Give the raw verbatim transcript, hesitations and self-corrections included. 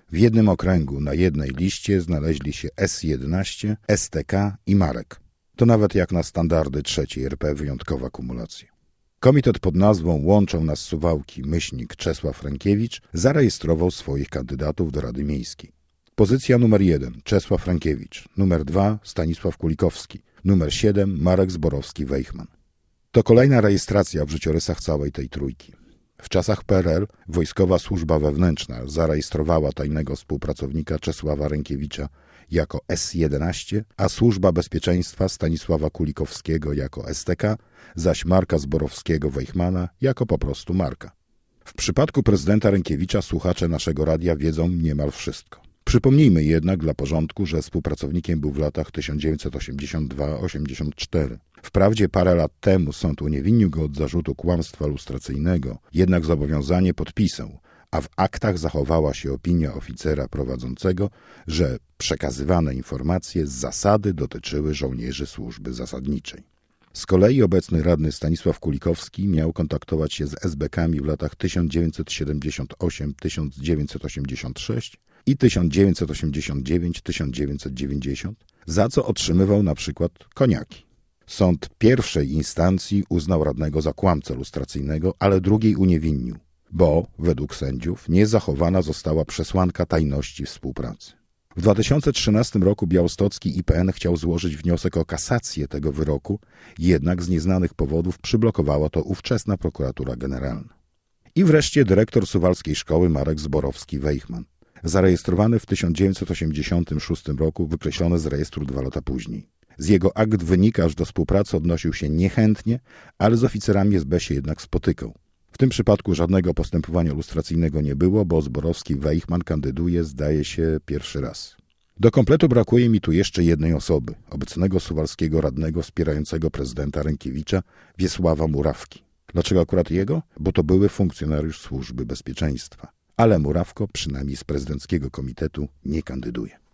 W jednym okręgu na jednej liście znaleźli się S jedenaście, S T K i Marek. To nawet jak na standardy trzeciej R P wyjątkowa kumulacja. Komitet pod nazwą Łączą nas Suwałki myślnik Czesław Rękiewicz zarejestrował swoich kandydatów do Rady Miejskiej. Pozycja numer jeden Czesław Rękiewicz, numer dwa Stanisław Kulikowski, numer siedem Marek Zborowski-Wejchman. To kolejna rejestracja w życiorysach całej tej trójki. W czasach P R L Wojskowa Służba Wewnętrzna zarejestrowała tajnego współpracownika Czesława Rękiewicza jako S jedenaście, a Służba Bezpieczeństwa Stanisława Kulikowskiego jako S T K, zaś Marka Zborowskiego-Wejchmana jako po prostu Marka. W przypadku prezydenta Rękiewicza słuchacze naszego radia wiedzą niemal wszystko. Przypomnijmy jednak dla porządku, że współpracownikiem był w latach tysiąc dziewięćset osiemdziesiąt dwa do osiemdziesiąt cztery. Wprawdzie parę lat temu sąd uniewinnił go od zarzutu kłamstwa lustracyjnego, jednak zobowiązanie podpisał, a w aktach zachowała się opinia oficera prowadzącego, że przekazywane informacje z zasady dotyczyły żołnierzy służby zasadniczej. Z kolei obecny radny Stanisław Kulikowski miał kontaktować się z S B kami w latach tysiąc dziewięćset siedemdziesiąt osiem do tysiąc dziewięćset osiemdziesiąt sześć i tysiąc dziewięćset osiemdziesiąt dziewięć do tysiąc dziewięćset dziewięćdziesiąt, za co otrzymywał na przykład koniaki. Sąd pierwszej instancji uznał radnego za kłamcę lustracyjnego, ale drugiej uniewinnił, bo, według sędziów, nie zachowana została przesłanka tajności współpracy. W dwa tysiące trzynastym roku białostocki I P N chciał złożyć wniosek o kasację tego wyroku, jednak z nieznanych powodów przyblokowała to ówczesna prokuratura generalna. I wreszcie dyrektor suwalskiej szkoły Marek Zborowski-Wejchman, zarejestrowany w tysiąc dziewięćset osiemdziesiątym szóstym roku, wykreślony z rejestru dwa lata później. Z jego akt wynika, że do współpracy odnosił się niechętnie, ale z oficerami S B się jednak spotykał. W tym przypadku żadnego postępowania lustracyjnego nie było, bo Zborowski-Wejchman kandyduje, zdaje się, pierwszy raz. Do kompletu brakuje mi tu jeszcze jednej osoby, obecnego suwalskiego radnego wspierającego prezydenta Rękiewicza, Wiesława Murawki. Dlaczego akurat jego? Bo to były funkcjonariusz Służby Bezpieczeństwa. Ale Murawko, przynajmniej z prezydenckiego komitetu, nie kandyduje.